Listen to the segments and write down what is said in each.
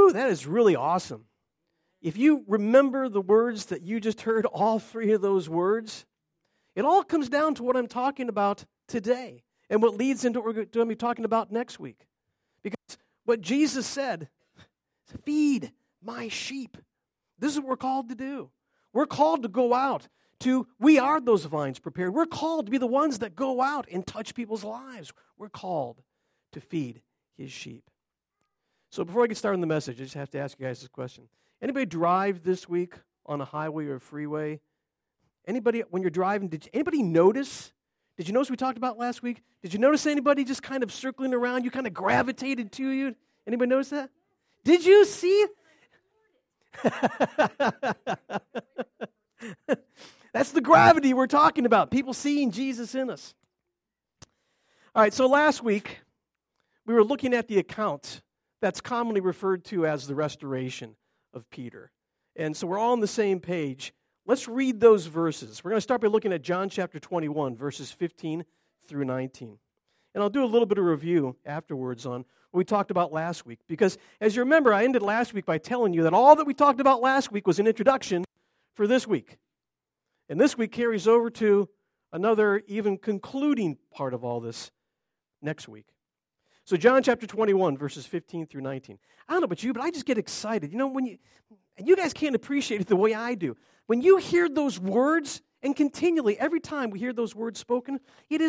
Whew, that is really awesome. If you remember the words that you just heard, all three of those words, it all comes down to what I'm talking about today and what leads into what we're going to be talking about next week. Because what Jesus said, feed my sheep. This is what we're called to do. We're called to go out we are those vines prepared. We're called to be the ones that go out and touch people's lives. We're called to feed his sheep. So before I get started on the message, I just have to ask you guys this question. Anybody drive this week on a highway or a freeway? Anybody, when you're driving, did anybody notice? Did you notice we talked about last week? Did you notice anybody just kind of circling around you, kind of gravitated to you? Anybody notice that? Did you see? That's the gravity we're talking about, people seeing Jesus in us. All right, so last week, we were looking at the account that's commonly referred to as the restoration of Peter. And so we're all on the same page. Let's read those verses. We're going to start by looking at John chapter 21, verses 15 through 19. And I'll do a little bit of review afterwards on what we talked about last week. Because as you remember, I ended last week by telling you that all that we talked about last week was an introduction for this week. And this week carries over to another even concluding part of all this next week. So John chapter 21, verses 15 through 19. I don't know about you, but I just get excited. You know, and you guys can't appreciate it the way I do. When you hear those words, and continually, every time we hear those words spoken, it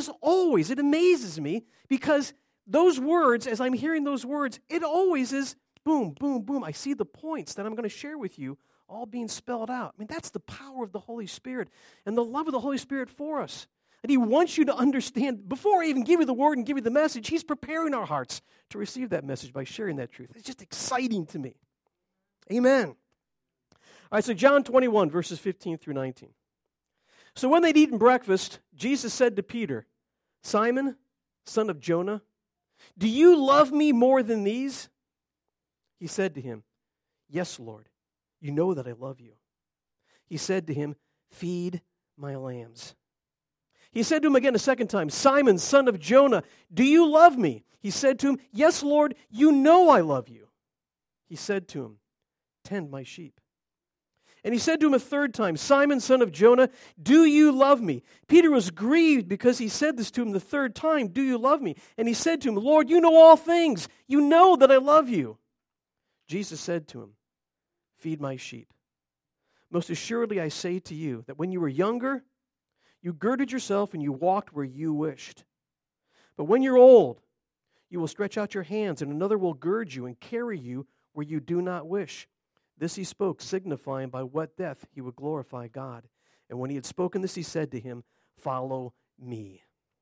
amazes me, because those words, as I'm hearing those words, it always is boom, boom, boom. I see the points that I'm going to share with you all being spelled out. I mean, that's the power of the Holy Spirit and the love of the Holy Spirit for us. And he wants you to understand, before I even give you the word and give you the message, he's preparing our hearts to receive that message by sharing that truth. It's just exciting to me. Amen. All right, so John 21, verses 15 through 19. So when they'd eaten breakfast, Jesus said to Peter, Simon, son of Jonah, do you love me more than these? He said to him, Yes, Lord, you know that I love you. He said to him, Feed my lambs. He said to him again a second time, Simon, son of Jonah, do you love me? He said to him, Yes, Lord, you know I love you. He said to him, Tend my sheep. And he said to him a third time, Simon, son of Jonah, do you love me? Peter was grieved because he said this to him the third time, Do you love me? And he said to him, Lord, you know all things. You know that I love you. Jesus said to him, Feed my sheep. Most assuredly I say to you that when you were younger, you girded yourself and you walked where you wished. But when you're old, you will stretch out your hands, and another will gird you and carry you where you do not wish. This he spoke, signifying by what death he would glorify God. And when he had spoken this, he said to him, Follow me.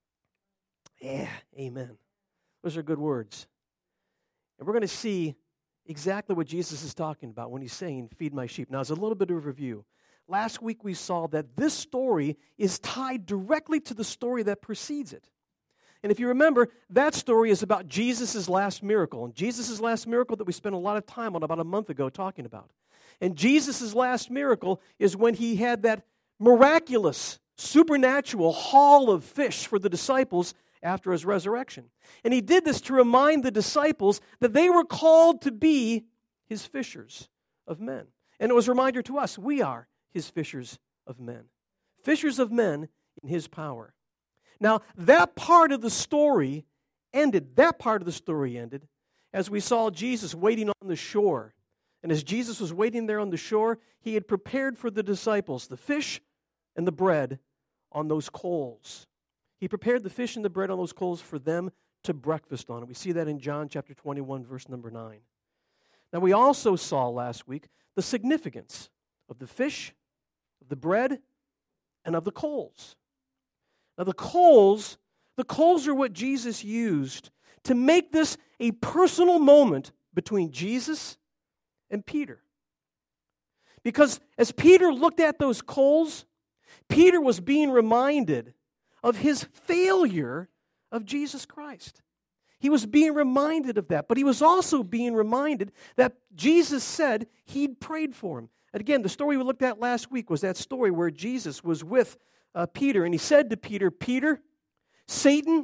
Yeah, amen. Those are good words. And we're going to see exactly what Jesus is talking about when he's saying, Feed my sheep. Now, as a little bit of a review, last week we saw that this story is tied directly to the story that precedes it. And if you remember, that story is about Jesus' last miracle. And Jesus' last miracle that we spent a lot of time on about a month ago talking about. And Jesus' last miracle is when he had that miraculous, supernatural haul of fish for the disciples after his resurrection. And he did this to remind the disciples that they were called to be his fishers of men. And it was a reminder to us, we are his fishers of men. Fishers of men in his power. Now, that part of the story ended as we saw Jesus waiting on the shore. And as Jesus was waiting there on the shore, he had prepared for the disciples the fish and the bread on those coals. He prepared the fish and the bread on those coals for them to breakfast on. And we see that in John chapter 21, verse number 9. Now, we also saw last week the significance of the fish, of the bread, and of the coals. Now, the coals are what Jesus used to make this a personal moment between Jesus and Peter. Because as Peter looked at those coals, Peter was being reminded of his failure of Jesus Christ. He was being reminded of that, but he was also being reminded that Jesus said he'd prayed for him. And again, the story we looked at last week was that story where Jesus was with Peter, and he said to Peter, Peter, Satan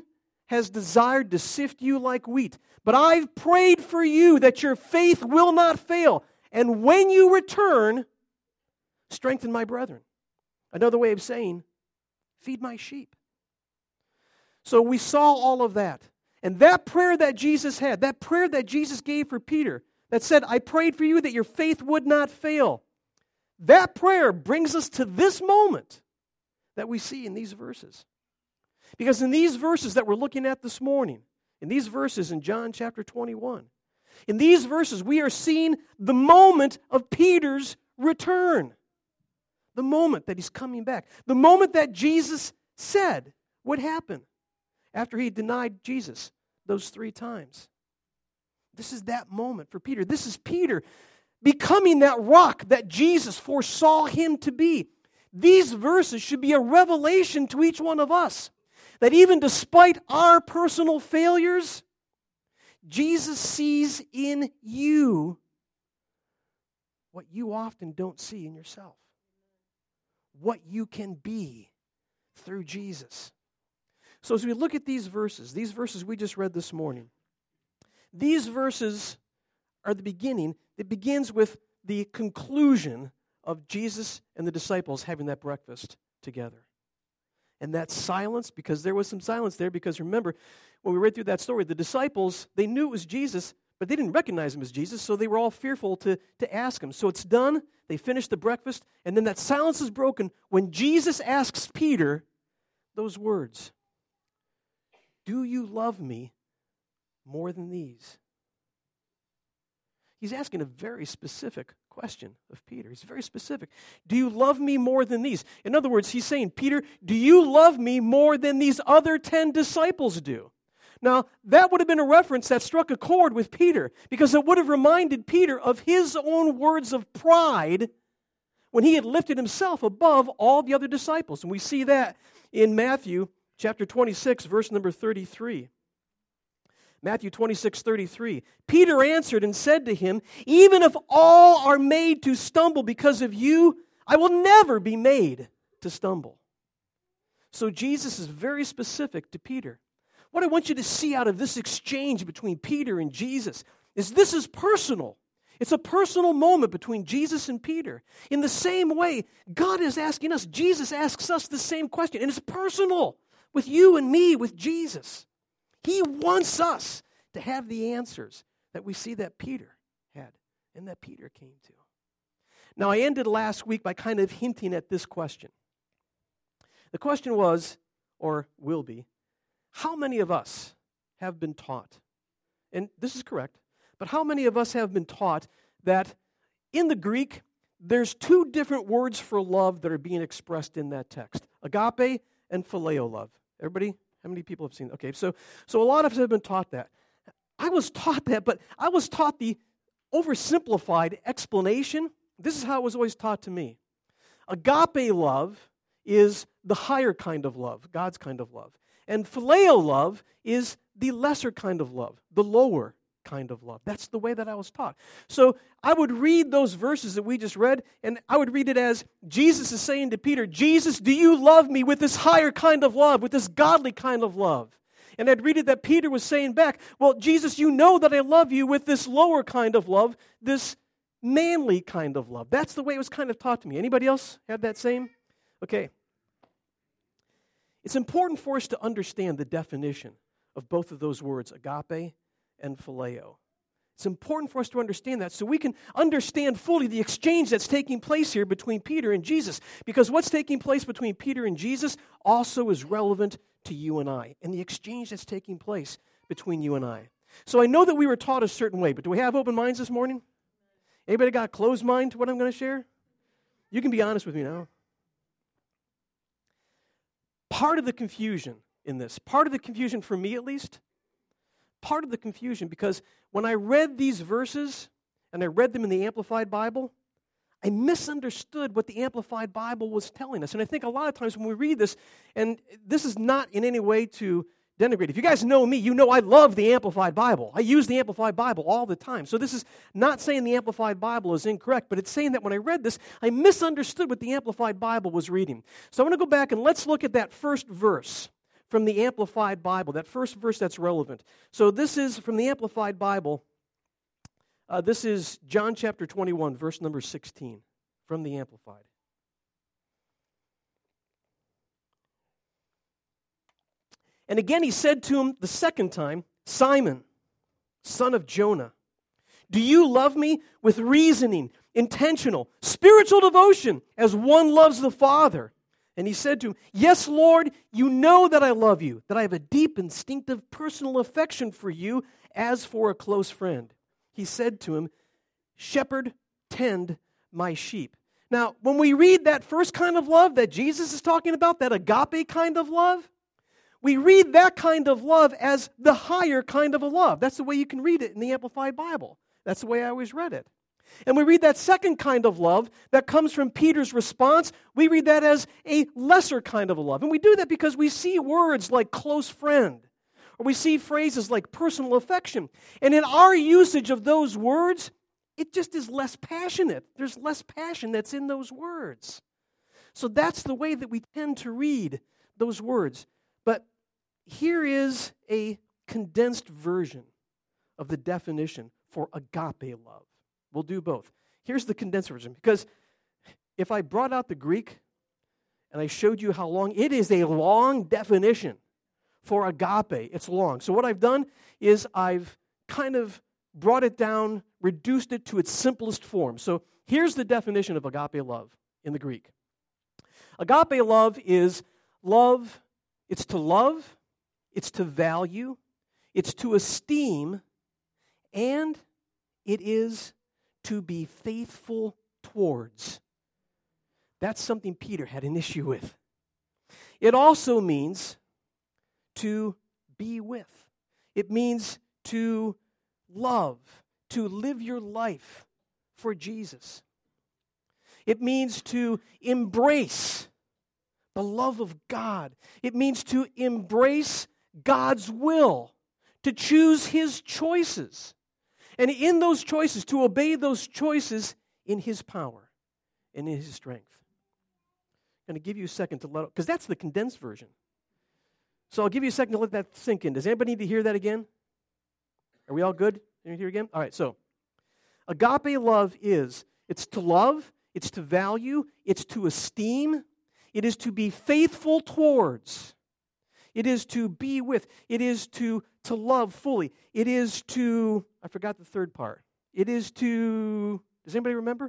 has desired to sift you like wheat, but I've prayed for you that your faith will not fail. And when you return, strengthen my brethren. Another way of saying, feed my sheep. So we saw all of that. And that prayer that Jesus had, that prayer that Jesus gave for Peter, that said, I prayed for you that your faith would not fail. That prayer brings us to this moment that we see in these verses. Because in these verses that we're looking at this morning, in these verses in John chapter 21, in these verses we are seeing the moment of Peter's return. The moment that he's coming back. The moment that Jesus said would happen after he denied Jesus those 3 times. This is that moment for Peter. This is Peter becoming that rock that Jesus foresaw him to be. These verses should be a revelation to each one of us. That even despite our personal failures, Jesus sees in you what you often don't see in yourself. What you can be through Jesus. So as we look at these verses we just read this morning, these verses are the beginning. It begins with the conclusion of Jesus and the disciples having that breakfast together. And that silence, because there was some silence there, because remember, when we read through that story, the disciples, they knew it was Jesus, but they didn't recognize him as Jesus, so they were all fearful to ask him. So it's done, they finish the breakfast, and then that silence is broken when Jesus asks Peter those words, do you love me more than these? He's asking a very specific question of Peter. He's very specific. Do you love me more than these? In other words, he's saying, Peter, do you love me more than these other 10 disciples do? Now, that would have been a reference that struck a chord with Peter, because it would have reminded Peter of his own words of pride when he had lifted himself above all the other disciples. And we see that in Matthew chapter 26, verse number 33. Matthew 26:33. Peter answered and said to him, even if all are made to stumble because of you, I will never be made to stumble. So Jesus is very specific to Peter. What I want you to see out of this exchange between Peter and Jesus is this is personal. It's a personal moment between Jesus and Peter. In the same way, God is asking us, Jesus asks us the same question, and it's personal with you and me, with Jesus. He wants us to have the answers that we see that Peter had and that Peter came to. Now, I ended last week by kind of hinting at this question. The question was, or will be, how many of us have been taught, and this is correct, but how many of us have been taught that in the Greek, there's 2 different words for love that are being expressed in that text, agape and phileo love. Everybody? How many people have seen that? Okay, so a lot of us have been taught that. I was taught that, but I was taught the oversimplified explanation. This is how it was always taught to me. Agape love is the higher kind of love, God's kind of love. And phileo love is the lesser kind of love, the lower kind of love. That's the way that I was taught. So I would read those verses that we just read, and I would read it as Jesus is saying to Peter, Jesus, do you love me with this higher kind of love, with this godly kind of love? And I'd read it that Peter was saying back, well, Jesus, you know that I love you with this lower kind of love, this manly kind of love. That's the way it was kind of taught to me. Anybody else have that same? Okay. It's important for us to understand the definition of both of those words, agape and phileo. It's important for us to understand that so we can understand fully the exchange that's taking place here between Peter and Jesus. Because what's taking place between Peter and Jesus also is relevant to you and I, and the exchange that's taking place between you and I. So I know that we were taught a certain way, but do we have open minds this morning? Anybody got a closed mind to what I'm going to share? You can be honest with me now. Part of the confusion in this, part of the confusion for me at least, part of the confusion, because when I read these verses, and I read them in the Amplified Bible, I misunderstood what the Amplified Bible was telling us. And I think a lot of times when we read this, and this is not in any way to denigrate. If you guys know me, you know I love the Amplified Bible. I use the Amplified Bible all the time. So this is not saying the Amplified Bible is incorrect, but it's saying that when I read this, I misunderstood what the Amplified Bible was reading. So I want to go back and let's look at that first verse. from the Amplified Bible, that first verse that's relevant. So this is from the Amplified Bible. This is John chapter 21, verse number 16, from the Amplified. And again he said to him the second time, Simon, son of Jonah, do you love me with reasoning, intentional, spiritual devotion, as one loves the Father? And he said to him, yes, Lord, you know that I love you, that I have a deep, instinctive, personal affection for you as for a close friend. He said to him, shepherd, tend my sheep. Now, when we read that first kind of love that Jesus is talking about, that agape kind of love, we read that kind of love as the higher kind of a love. That's the way you can read it in the Amplified Bible. That's the way I always read it. And we read that second kind of love that comes from Peter's response, we read that as a lesser kind of a love. And we do that because we see words like close friend, or we see phrases like personal affection. And in our usage of those words, it just is less passionate. There's less passion that's in those words. So that's the way that we tend to read those words. But here is a condensed version of the definition for agape love. We'll do both. Here's the condensed version, because if I brought out the Greek and I showed you how long, it is a long definition for agape. It's long. So what I've done is I've kind of brought it down, reduced it to its simplest form. So here's the definition of agape love in the Greek. Agape love is love, it's to love, it's to value, it's to esteem, and it is to be faithful towards. That's something Peter had an issue with. It also means to be with. It means to love, to live your life for Jesus. It means to embrace the love of God. It means to embrace God's will, to choose His choices. And in those choices, to obey those choices in His power and in His strength. I'm going to give you a second to let, because that's the condensed version. So I'll give you a second to let that sink in. Does anybody need to hear that again? Are we all good? Can you hear again? All right, so agape love is, it's to love, it's to value, it's to esteem, it is to be faithful towards. It is to be with. It is to love fully. It is to, I forgot the third part. It is to, does anybody remember?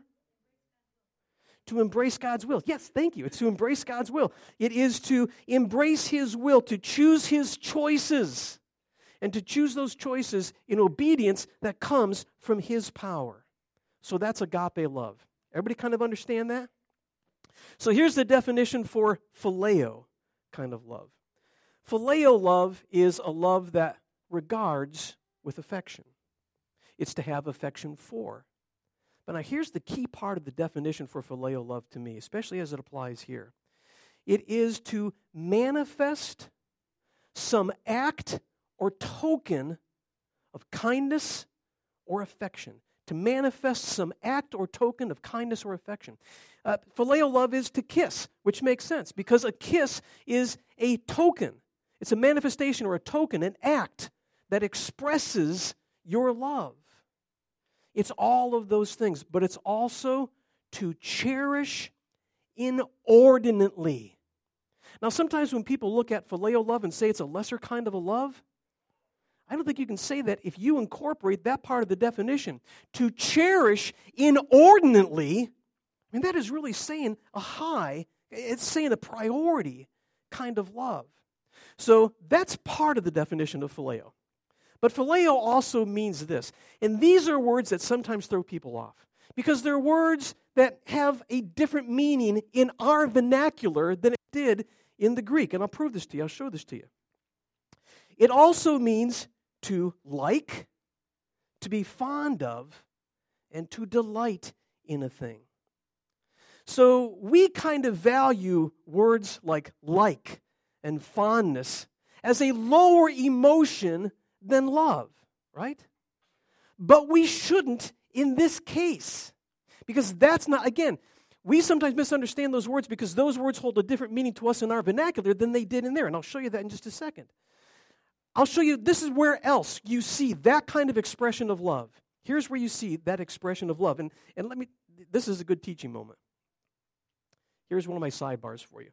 To embrace God's will. Yes, thank you. It's to embrace God's will. It is to embrace His will, to choose His choices, and to choose those choices in obedience that comes from His power. So that's agape love. Everybody kind of understand that? So here's the definition for phileo kind of love. Phileo love is a love that regards with affection. It's to have affection for. But now here's the key part of the definition for phileo love to me, especially as it applies here. It is to manifest some act or token of kindness or affection. To manifest some act or token of kindness or affection. Phileo love is to kiss, which makes sense because a kiss is a token. It's a manifestation or a token, an act that expresses your love. It's all of those things, but it's also to cherish inordinately. Now, sometimes when people look at phileo love and say it's a lesser kind of a love, I don't think you can say that if you incorporate that part of the definition. To cherish inordinately, I mean, that is really saying a high, it's saying a priority kind of love. So that's part of the definition of phileo. But phileo also means this. And these are words that sometimes throw people off. Because they're words that have a different meaning in our vernacular than it did in the Greek. And I'll prove this to you. I'll show this to you. It also means to like, to be fond of, and to delight in a thing. So we kind of value words like and fondness as a lower emotion than love, right? But we shouldn't in this case. Because that's not, again, We sometimes misunderstand those words because those words hold a different meaning to us in our vernacular than they did in there. And I'll show you that in just a second. I'll show you, this is where else you see that kind of expression of love. Here's where you see that expression of love. And this is a good teaching moment. Here's one of my sidebars for you.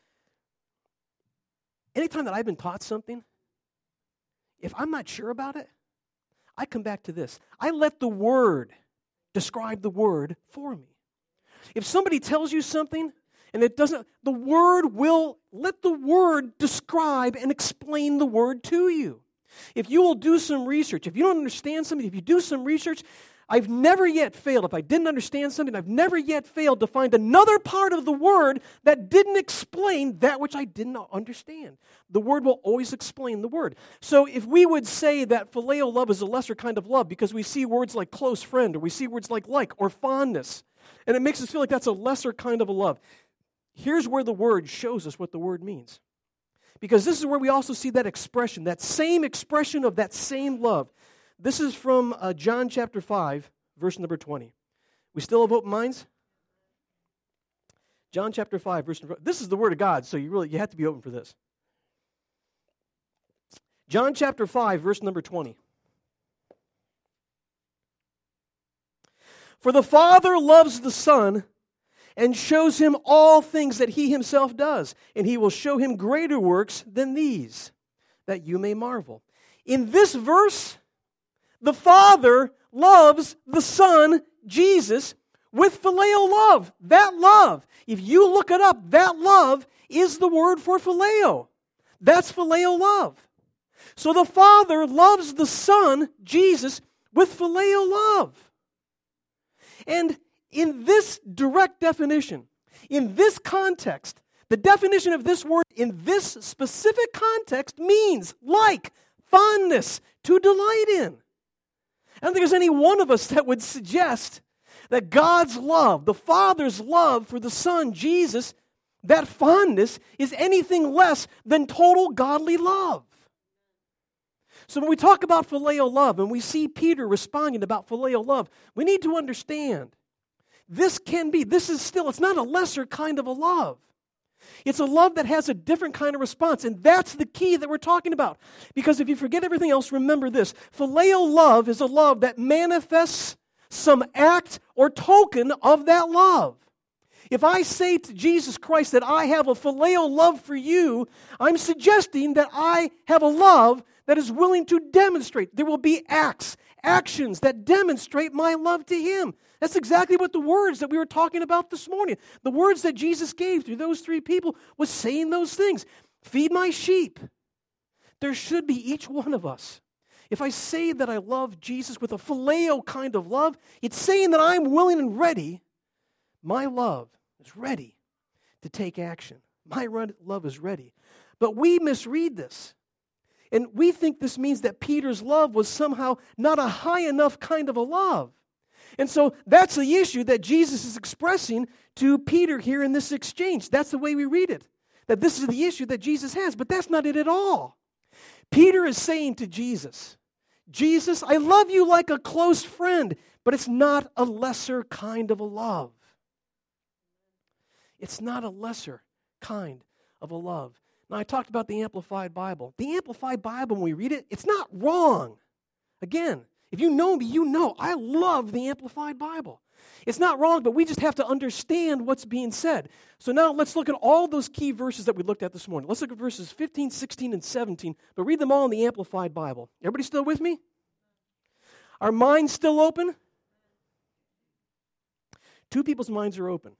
Anytime that I've been taught something, if I'm not sure about it, I come back to this. I let the Word describe the Word for me. If somebody tells you something and it doesn't, the Word will let the Word describe and explain the Word to you. If you will do some research, if you don't understand something, if you do some research, I've never yet failed, if I didn't understand something, I've never yet failed to find another part of the Word that didn't explain that which I did not understand. The Word will always explain the Word. So if we would say that phileo love is a lesser kind of love because we see words like close friend, or we see words like or fondness, and it makes us feel like that's a lesser kind of a love, here's where the Word shows us what the Word means. Because this is where we also see that expression, that same expression of that same love. This is from John chapter 5, verse number 20. We still have open minds? John chapter 5, verse number 20. This is the Word of God, so you have to be open for this. John chapter 5, verse number 20. For the Father loves the Son and shows him all things that he himself does, and he will show him greater works than these, that you may marvel. In this verse, the Father loves the Son, Jesus, with phileo love. That love, if you look it up, that love is the word for phileo. That's phileo love. So the Father loves the Son, Jesus, with phileo love. And in this direct definition, in this context, the definition of this word in this specific context means like, fondness, to delight in. I don't think there's any one of us that would suggest that God's love, the Father's love for the Son, Jesus, that fondness is anything less than total godly love. So when we talk about phileo love and we see Peter responding about phileo love, we need to understand it's not a lesser kind of a love. It's a love that has a different kind of response, and that's the key that we're talking about. Because if you forget everything else, remember this. Phileo love is a love that manifests some act or token of that love. If I say to Jesus Christ that I have a phileo love for you, I'm suggesting that I have a love that is willing to demonstrate. There will be actions that demonstrate my love to Him. That's exactly what the words that we were talking about this morning, the words that Jesus gave through those three people, was saying those things. Feed my sheep. There should be each one of us. If I say that I love Jesus with a phileo kind of love, it's saying that I'm willing and ready. My love is ready to take action. My love is ready. But we misread this. And we think this means that Peter's love was somehow not a high enough kind of a love. And so that's the issue that Jesus is expressing to Peter here in this exchange. That's the way we read it. That this is the issue that Jesus has, but that's not it at all. Peter is saying to Jesus, Jesus, I love you like a close friend, but it's not a lesser kind of a love. It's not a lesser kind of a love. Now, I talked about the Amplified Bible. The Amplified Bible, when we read it, it's not wrong. Again, if you know me, you know I love the Amplified Bible. It's not wrong, but we just have to understand what's being said. So now let's look at all those key verses that we looked at this morning. Let's look at verses 15, 16, and 17, but read them all in the Amplified Bible. Everybody still with me? Are minds still open? Two people's minds are open.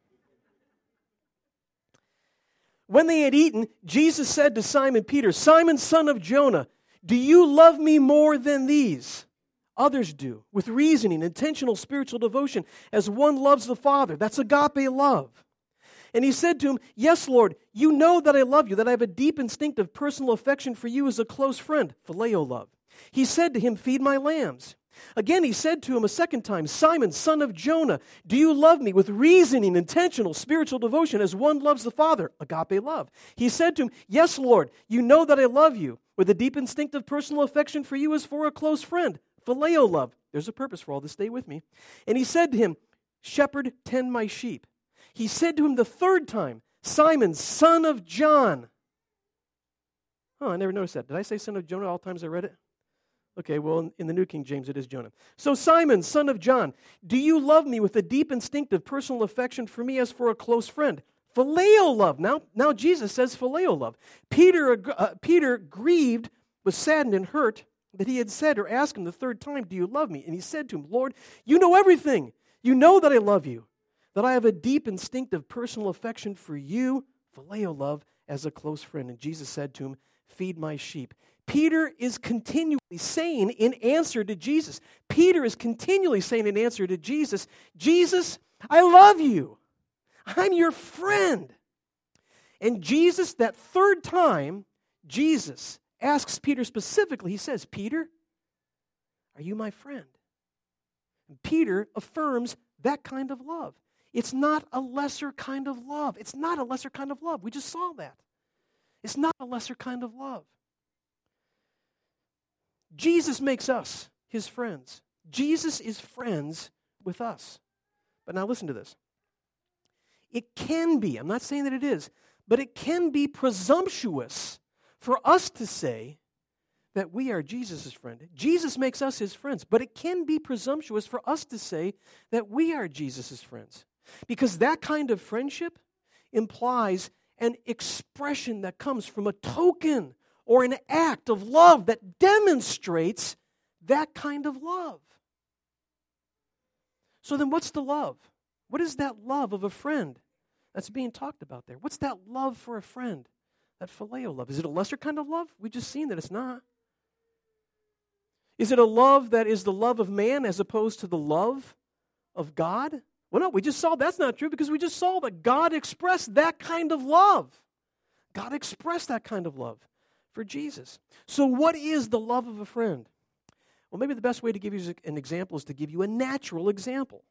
When they had eaten, Jesus said to Simon Peter, Simon, son of Jonah, do you love me more than these? Others do, with reasoning, intentional spiritual devotion, as one loves the Father. That's agape love. And he said to him, yes, Lord, you know that I love you, that I have a deep instinctive personal affection for you as a close friend, phileo love. He said to him, feed my lambs. Again, he said to him a second time, Simon, son of Jonah, do you love me with reasoning, intentional, spiritual devotion as one loves the Father? Agape love. He said to him, yes, Lord, you know that I love you with a deep instinctive personal affection for you as for a close friend. Phileo love. There's a purpose for all this. Stay with me. And he said to him, shepherd, tend my sheep. He said to him the third time, Simon, son of John. Oh, I never noticed that. Did I say son of Jonah all times I read it? Okay, well, in the New King James, it is Jonah. So Simon, son of John, do you love me with a deep instinctive personal affection for me as for a close friend? Phileo love. Now Jesus says phileo love. Peter grieved, was saddened and hurt that he had said or asked him the third time, do you love me? And he said to him, Lord, you know everything. You know that I love you, that I have a deep instinctive personal affection for you, phileo love, as a close friend. And Jesus said to him, feed my sheep. Peter is continually saying in answer to Jesus, Jesus, I love you. I'm your friend. And Jesus, that third time, Jesus asks Peter specifically, he says, Peter, are you my friend? And Peter affirms that kind of love. It's not a lesser kind of love. It's not a lesser kind of love. We just saw that. It's not a lesser kind of love. Jesus makes us his friends. Jesus is friends with us. But now listen to this. It can be, I'm not saying that it is, but it can be presumptuous for us to say that we are Jesus' friend. Jesus makes us his friends, but it can be presumptuous for us to say that we are Jesus' friends. Because that kind of friendship implies an expression that comes from a token or an act of love that demonstrates that kind of love. So then what's the love? What is that love of a friend that's being talked about there? What's that love for a friend? That phileo love. Is it a lesser kind of love? We've just seen that it's not. Is it a love that is the love of man as opposed to the love of God? Well, no, we just saw that's not true because we just saw that God expressed that kind of love. God expressed that kind of love for Jesus. So what is the love of a friend? Well, maybe the best way to give you an example is to give you a natural example.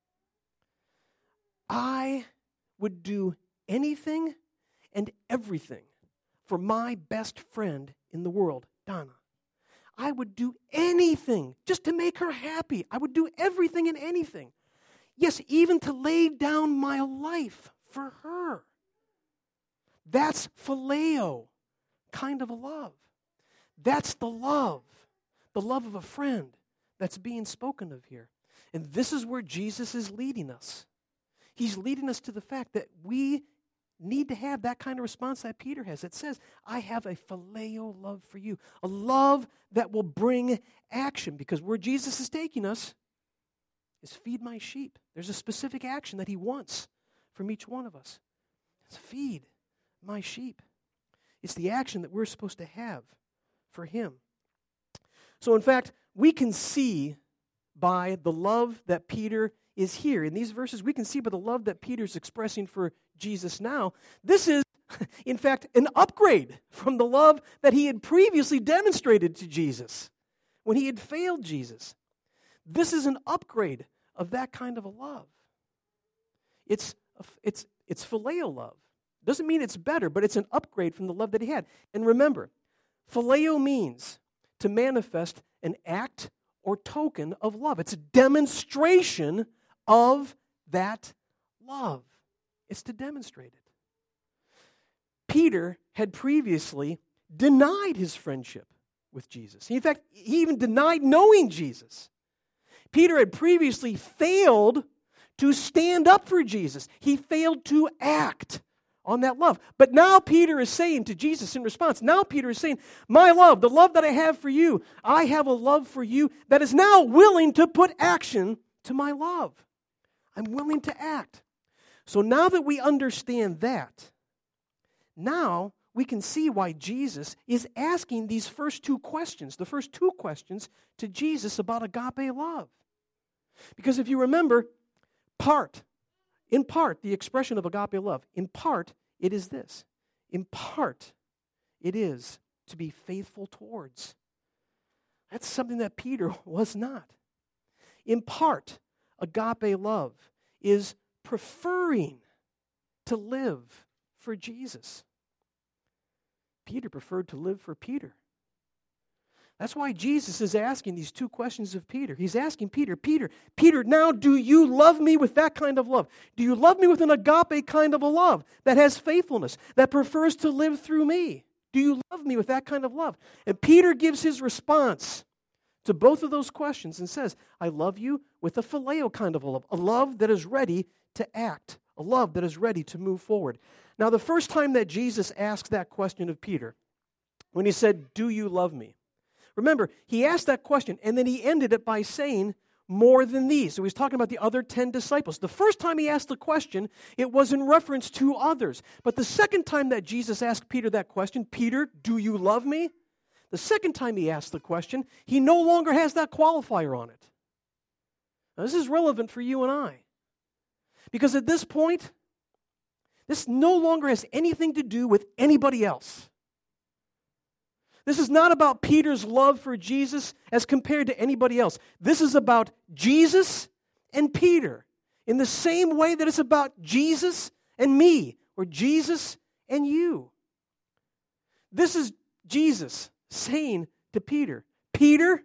I would do anything and everything for my best friend in the world, Donna. I would do anything just to make her happy. I would do everything and anything. Yes, even to lay down my life for her. That's phileo kind of a love. That's the love of a friend that's being spoken of here. And this is where Jesus is leading us. He's leading us to the fact that we need to have that kind of response that Peter has. It says, I have a phileo love for you. A love that will bring action. Because where Jesus is taking us is feed my sheep. There's a specific action that he wants from each one of us. It's feed my sheep. It's the action that we're supposed to have for him. So in fact, we can see by the love that Peter is here. In these verses, we can see by the love that Peter's expressing for Jesus now, this is, in fact, an upgrade from the love that he had previously demonstrated to Jesus when he had failed Jesus. This is an upgrade of that kind of a love. It's phileo love. Doesn't mean it's better, but it's an upgrade from the love that he had. And remember, phileo means to manifest an act or token of love. It's a demonstration of that love. It's to demonstrate it. Peter had previously denied his friendship with Jesus. In fact, he even denied knowing Jesus. Peter had previously failed to stand up for Jesus. He failed to act on that love. But now Peter is saying to Jesus in response, now Peter is saying, my love, the love that I have for you, I have a love for you that is now willing to put action to my love. I'm willing to act. So now that we understand that, now we can see why Jesus is asking these first two questions, the first two questions to Jesus about agape love. Because if you remember, in part, the expression of agape love, in part, it is this. In part, it is to be faithful towards. That's something that Peter was not. In part, agape love is preferring to live for Jesus. Peter preferred to live for Peter. That's why Jesus is asking these two questions of Peter. He's asking Peter, Peter, now do you love me with that kind of love? Do you love me with an agape kind of a love that has faithfulness, that prefers to live through me? Do you love me with that kind of love? And Peter gives his response to both of those questions and says, I love you with a phileo kind of a love that is ready to act, a love that is ready to move forward. Now, the first time that Jesus asked that question of Peter, when he said, do you love me? Remember, he asked that question, and then he ended it by saying, more than these. So he's talking about the other 10 disciples. The first time he asked the question, it was in reference to others. But the second time that Jesus asked Peter that question, Peter, do you love me? The second time he asked the question, he no longer has that qualifier on it. Now, this is relevant for you and I. Because at this point, this no longer has anything to do with anybody else. This is not about Peter's love for Jesus as compared to anybody else. This is about Jesus and Peter in the same way that it's about Jesus and me or Jesus and you. This is Jesus saying to Peter, Peter,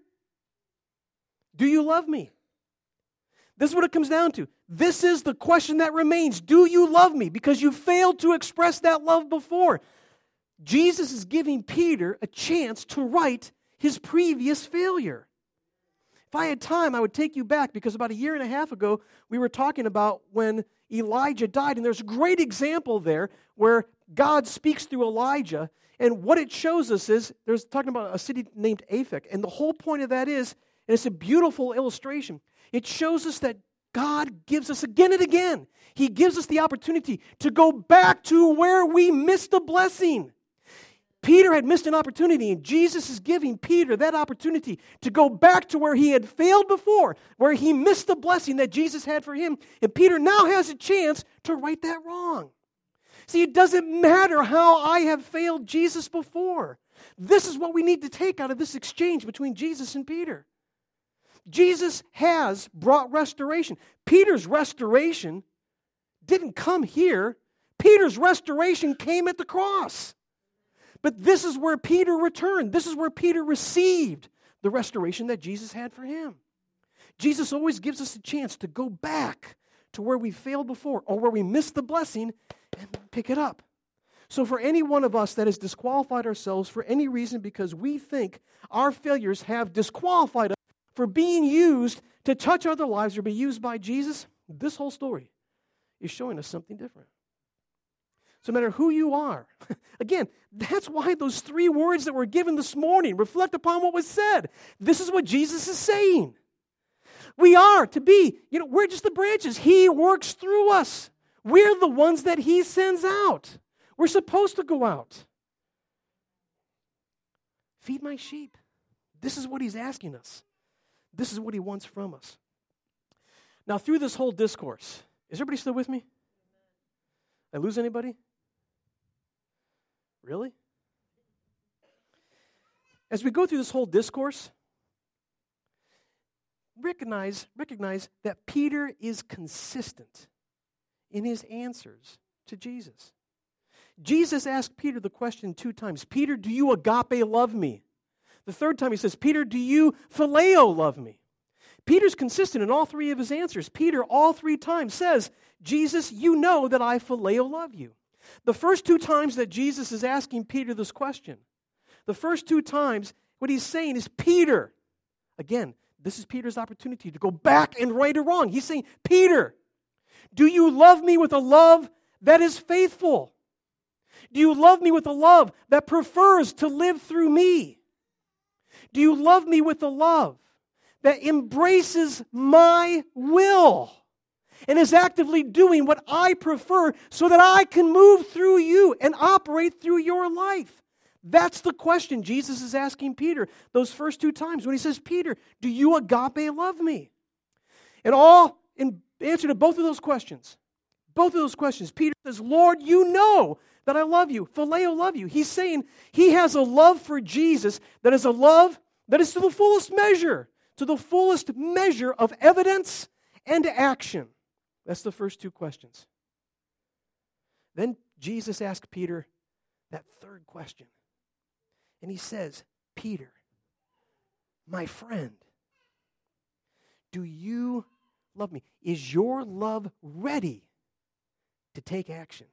do you love me? This is what it comes down to. This is the question that remains. Do you love me? Because you failed to express that love before. Jesus is giving Peter a chance to right his previous failure. If I had time, I would take you back because about a year and a half ago, we were talking about when Elijah died, and there's a great example there where God speaks through Elijah, and what it shows us is, there's talking about a city named Aphek, and the whole point of that is, and it's a beautiful illustration, it shows us that God gives us again and again, He gives us the opportunity to go back to where we missed a blessing. Peter had missed an opportunity, and Jesus is giving Peter that opportunity to go back to where he had failed before, where he missed the blessing that Jesus had for him. And Peter now has a chance to right that wrong. See, it doesn't matter how I have failed Jesus before. This is what we need to take out of this exchange between Jesus and Peter. Jesus has brought restoration. Peter's restoration didn't come here. Peter's restoration came at the cross. But this is where Peter returned. This is where Peter received the restoration that Jesus had for him. Jesus always gives us a chance to go back to where we failed before or where we missed the blessing and pick it up. So for any one of us that has disqualified ourselves for any reason because we think our failures have disqualified us for being used to touch other lives or be used by Jesus, this whole story is showing us something different. So no matter who you are, again, that's why those 3 words that were given this morning reflect upon what was said. This is what Jesus is saying. We are to be, we're just the branches. He works through us. We're the ones that He sends out. We're supposed to go out. Feed my sheep. This is what He's asking us. This is what He wants from us. Now, through this whole discourse, is everybody still with me? Did I lose anybody? Really? As we go through this whole discourse, recognize that Peter is consistent in his answers to Jesus. Jesus asked Peter the question 2 times. Peter, do you agape love me? The third time he says, Peter, do you phileo love me? Peter's consistent in all 3 of his answers. Peter, all 3 times, says, Jesus, you know that I phileo love you. The first 2 times that Jesus is asking Peter this question, the first 2 times, what he's saying is, Peter, again, this is Peter's opportunity to go back and right or wrong. He's saying, Peter, do you love me with a love that is faithful? Do you love me with a love that prefers to live through me? Do you love me with a love that embraces my will and is actively doing what I prefer so that I can move through you and operate through your life? That's the question Jesus is asking Peter those first 2 times when he says, Peter, do you agape love me? And all in answer to both of those questions, Peter says, Lord, you know that I love you. Phileo love you. He's saying he has a love for Jesus that is a love that is to the fullest measure of evidence and action. That's the first 2 questions. Then Jesus asked Peter that third question. And he says, Peter, my friend? Do you love me? Is your love ready to take action?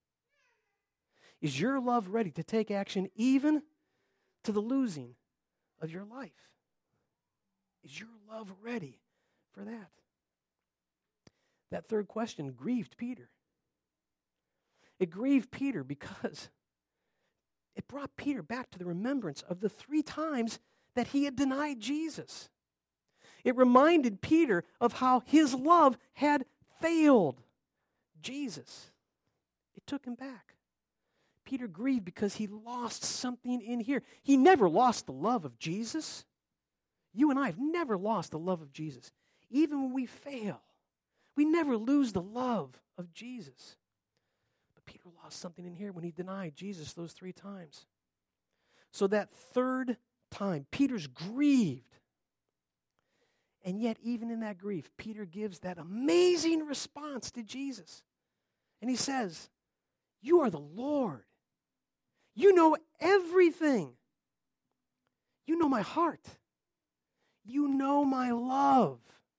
Is your love ready to take action even to the losing of your life? Is your love ready for that? That third question grieved Peter. It grieved Peter because it brought Peter back to the remembrance of the 3 times that he had denied Jesus. It reminded Peter of how his love had failed Jesus. It took him back. Peter grieved because he lost something in here. He never lost the love of Jesus. You and I have never lost the love of Jesus. Even when we fail, we never lose the love of Jesus. But Peter lost something in here when he denied Jesus those 3 times. So that third time, Peter's grieved. And yet, even in that grief, Peter gives that amazing response to Jesus. And he says, "You are the Lord. You know everything. You know my heart. You know my love."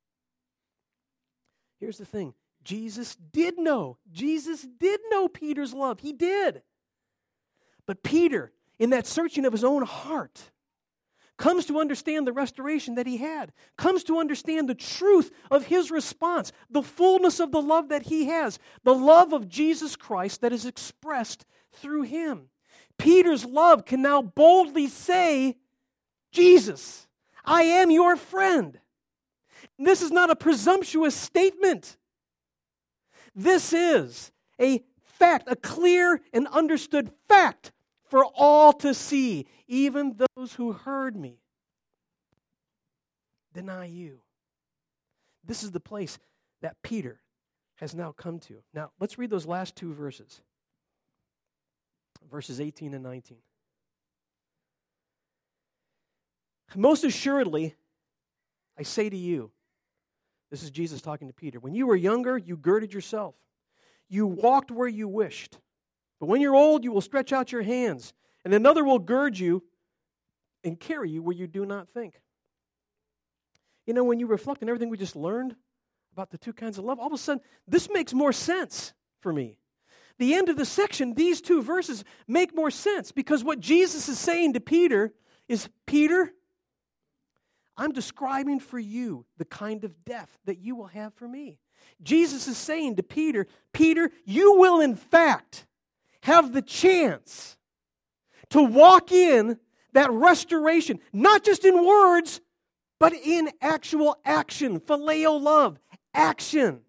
Here's the thing. Jesus did know Peter's love. He did. But Peter, in that searching of his own heart, comes to understand the restoration that he had, comes to understand the truth of his response, the fullness of the love that he has, the love of Jesus Christ that is expressed through him. Peter's love can now boldly say, "Jesus, I am your friend." And this is not a presumptuous statement. This is a fact, a clear and understood fact for all to see, even those who heard me deny you. This is the place that Peter has now come to. Now, let's read those last 2 verses. Verses 18 and 19. "Most assuredly, I say to you," this is Jesus talking to Peter, "when you were younger, you girded yourself. You walked where you wished. But when you're old, you will stretch out your hands, and another will gird you and carry you where you do not think." You know, when you reflect on everything we just learned about the 2 kinds of love, all of a sudden, this makes more sense for me. The end of the section, these 2 verses make more sense because what Jesus is saying to Peter is, "Peter, I'm describing for you the kind of death that you will have for me." Jesus is saying to Peter, "Peter, you will in fact have the chance to walk in that restoration, not just in words, but in actual action, phileo love, action."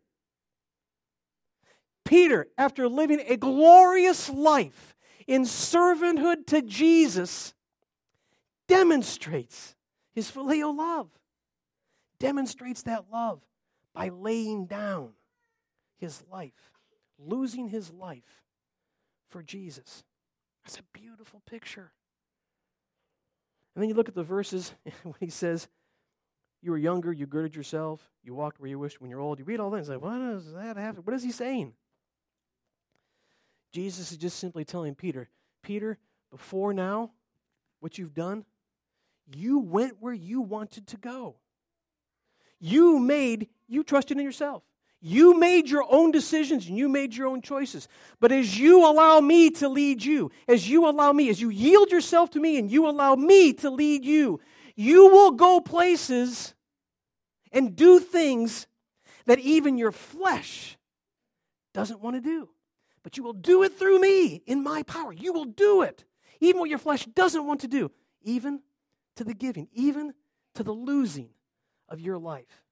Peter, after living a glorious life in servanthood to Jesus, demonstrates his phileo love, demonstrates that love by laying down his life, losing his life for Jesus. That's a beautiful picture. And then you look at the verses when he says, "You were younger, you girded yourself, you walked where you wished. When you're old," you read all that and say, "What does that have? What is he saying?" Jesus is just simply telling Peter, "Peter, before now, what you've done, you went where you wanted to go. You trusted in yourself. You made your own decisions and you made your own choices. But as you allow me to lead you, as you yield yourself to me and you allow me to lead you, you will go places and do things that even your flesh doesn't want to do. But you will do it through me, in my power. You will do it. Even what your flesh doesn't want to do. Even to the giving. Even to the losing of your life."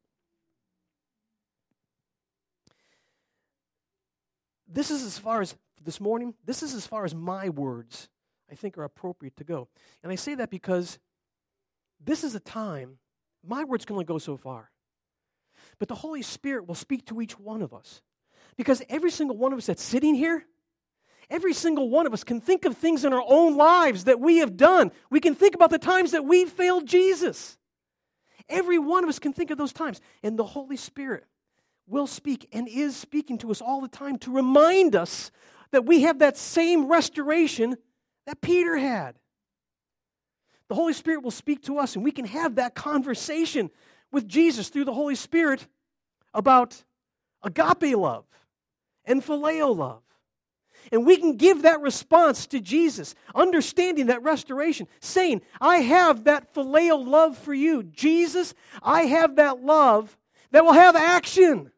This is as far as, this morning, this is as far as my words, I think, are appropriate to go. And I say that because this is a time, my words can only go so far. But the Holy Spirit will speak to each one of us. Because every single one of us that's sitting here, every single one of us can think of things in our own lives that we have done. We can think about the times that we failed Jesus. Every one of us can think of those times. And the Holy Spirit will speak and is speaking to us all the time to remind us that we have that same restoration that Peter had. The Holy Spirit will speak to us, and we can have that conversation with Jesus through the Holy Spirit about agape love and phileo love. And we can give that response to Jesus, understanding that restoration, saying, I have that phileo love for you. Jesus, I have that love that will have action.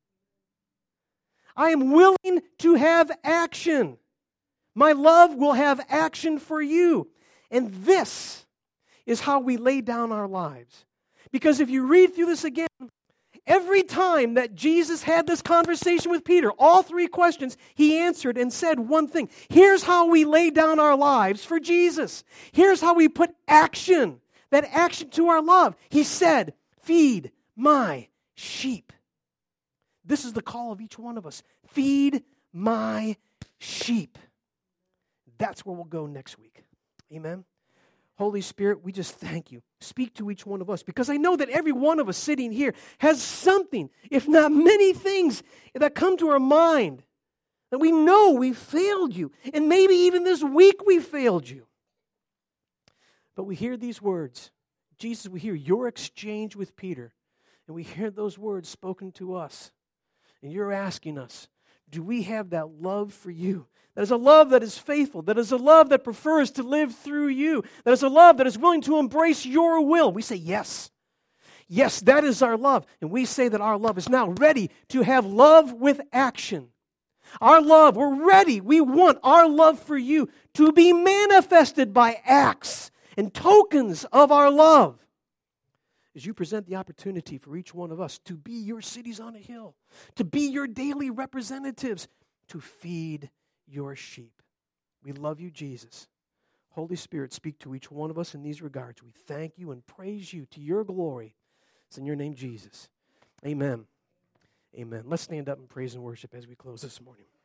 I am willing to have action. My love will have action for you. And this is how we lay down our lives. Because if you read through this again, every time that Jesus had this conversation with Peter, all three questions, he answered and said one thing. Here's how we lay down our lives for Jesus. Here's how we put action, that action to our love. He said, feed my sheep. This is the call of each one of us. Feed my sheep. That's where we'll go next week. Amen. Holy Spirit, we just thank you. Speak to each one of us, because I know that every one of us sitting here has something, if not many things, that come to our mind. And we know we failed you. And maybe even this week we failed you. But we hear these words. Jesus, we hear your exchange with Peter. And we hear those words spoken to us. And you're asking us, do we have that love for you? That is a love that is faithful. That is a love that prefers to live through you. That is a love that is willing to embrace your will. We say yes. Yes, that is our love. And we say that our love is now ready to have love with action. Our love, we're ready. We want our love for you to be manifested by acts and tokens of our love. As you present the opportunity for each one of us to be your cities on a hill, to be your daily representatives, to feed your sheep. We love you, Jesus. Holy Spirit, speak to each one of us in these regards. We thank you and praise you to your glory. It's in your name, Jesus. Amen. Amen. Let's stand up and praise and worship as we close this morning.